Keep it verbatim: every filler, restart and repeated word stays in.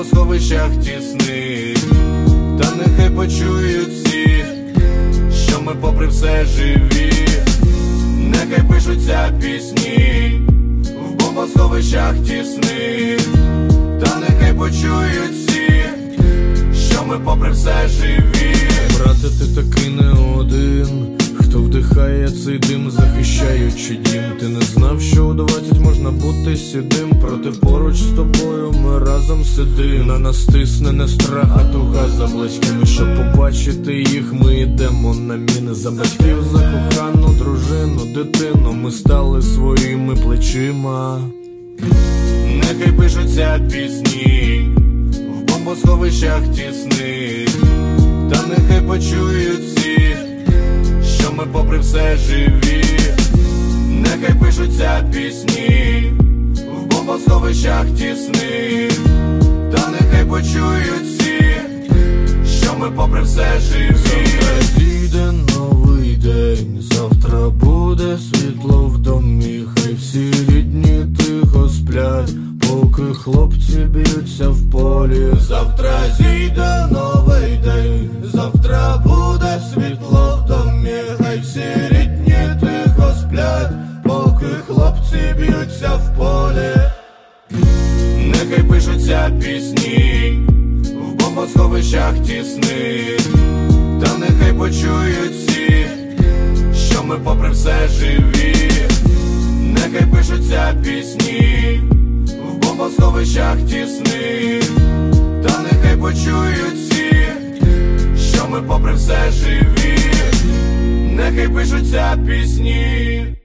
бомбосховищах тісних, та нехай почують всі, що ми попри все живі. Нехай пишуться пісні в бомбосховищах тісних, та нехай почують всі, що ми попри все живі. Брате, ти такий не один, хто вдихає цей дим, захищаючи дім. Ти не знав, що у двадцять можна бути сідим, проте поруч з тобою ми разом сидим. На нас тисне не страх, а туга за близькими. Щоб побачити їх, ми йдемо на міни. За батьків, за кохану дружину, дитину ми стали своїми плечима. Нехай пишуться пісні в бомбосховищах тісних, та нехай почують всі, що ми попри все живі. Нехай пишуться пісні в бомбосховищах тісних, та нехай почують всі, що ми попри все живі. Завтра зійде новий день, завтра буде світло в домі. Хай всі рідні тихо сплять, поки хлопці б'ються в полі. Завтра зійде новий день, завтра буде світло в домі. Хай всі рідні тихо сплять, поки хлопці б'ються в полі. Нехай пишуться пісні в бомбосховищах тісних, та нехай почують всі, що ми попри все живі. Нехай пишуться пісні в бомбосховищах тісних, та нехай почують всі, що ми попри все живі. Нехай пишуться пісні